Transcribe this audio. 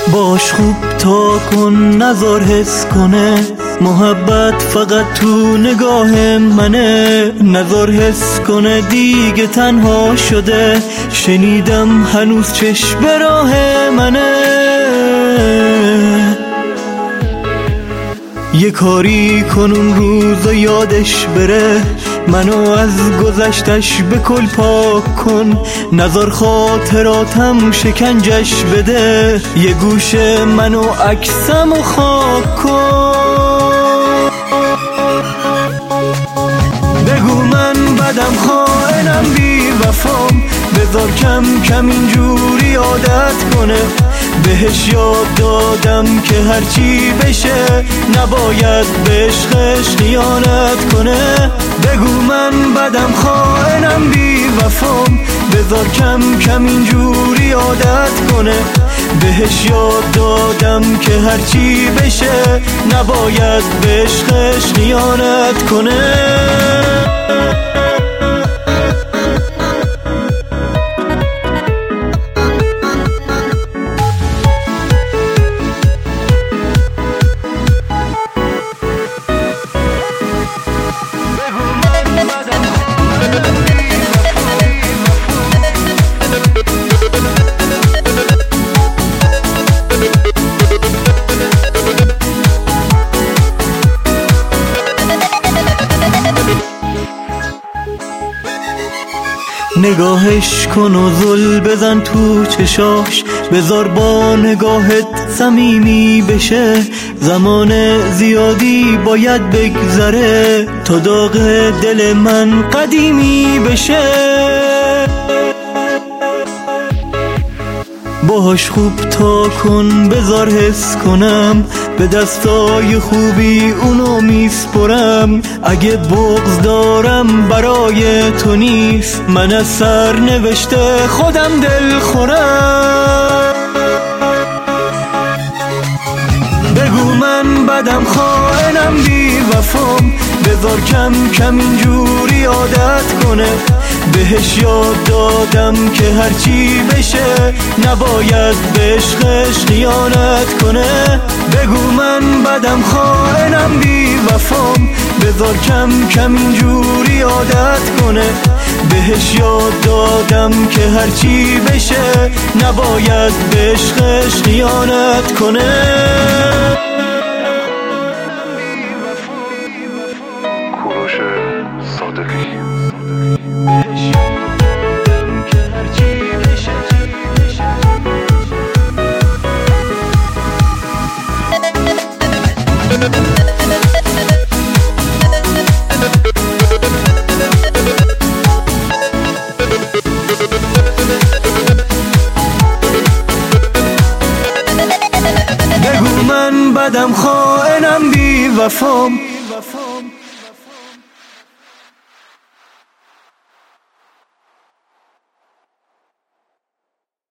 باش خوب تا کن نذار حس کنه، محبت فقط تو نگاه منه. نذار حس کنه دیگه تنها شده، شنیدم هنوز چشم به راه منه. یه کاری کن اون روز یادش بره، منو از گذشتش به کل پاک کن. نذار خاطراتم شکنجش بده، یه گوشه منو عکسمو خاک کن. بگو من بدم خائنم بی وفام، بذار کم کم اینجوری عادت کنه. بهش یاد دادم که هرچی بشه نباید به عشقش خیانت کنه. بگو من بدم خائنم بی وفام، بذار کم کم اینجوری عادت کنه. بهش یاد دادم که هرچی بشه نباید به عشقش خیانت کنه. نگاهش کن و زل بزن تو چشاش، بذار با نگاهت صمیمی بشه. زمان زیادی باید بگذره تا داغ دل من قدیمی بشه. باهاش خوب تا کن بذار حس کنم، به دستای خوبی اونو میسپرم. اگه بغض دارم برای تو نیست، من از سر نوشته خودم دل خورم. بگو من بدم خائنم بی وفام، بذار کم کم اینجوری عادت کنه. بهش یاد دادم که هرچی بشه نباید به عشقش خیانت کنه. بگو من بدم خائنم بی وفام، بذار کم کم اینجوری عادت کنه. بهش یاد دادم که هرچی بشه نباید به عشقش خیانت کنه. بگو من بدم خائنم بی وفام،